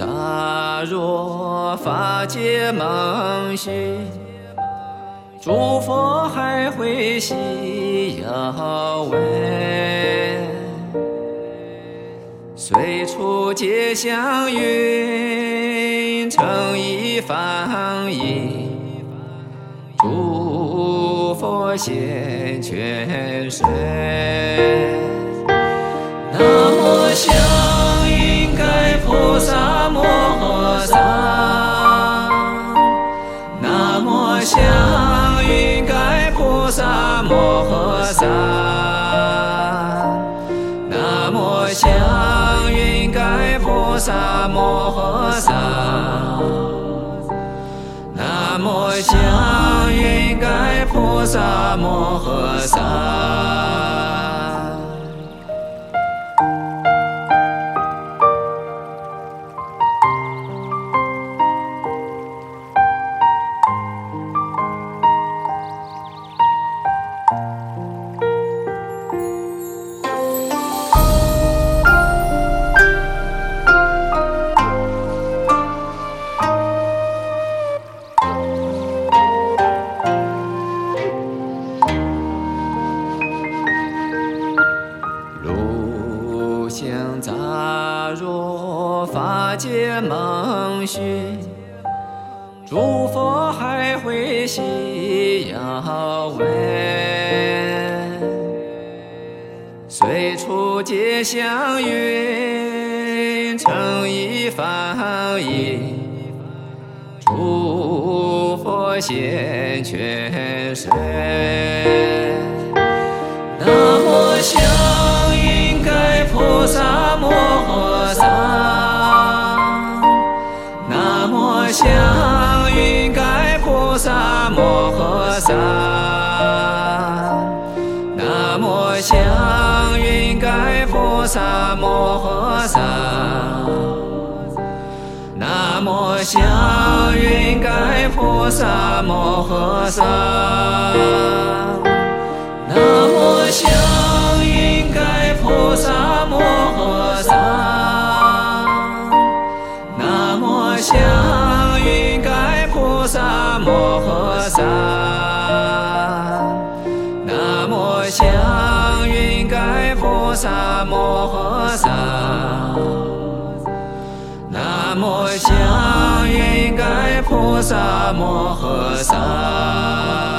杂若法界梦许，诸佛还会悉要闻。随处皆祥云，成一方音，诸佛现全身。南无祥云盖菩萨摩诃萨，南无祥云盖菩萨摩诃萨，南无祥云盖菩萨摩诃萨，南无祥云盖菩萨摩诃萨。相杂若法界梦许，诸佛还会悉要闻。随处皆祥云，成一方音，诸佛现全身。南无祥云盖菩萨摩诃萨，南无祥云盖菩萨摩诃萨，南无祥云盖菩萨摩诃萨，南无祥云盖菩萨摩诃萨，南无祥云盖菩萨摩诃萨，南无祥云盖菩萨摩诃萨，南无祥云盖菩萨摩诃萨，南无祥云盖菩萨摩诃萨。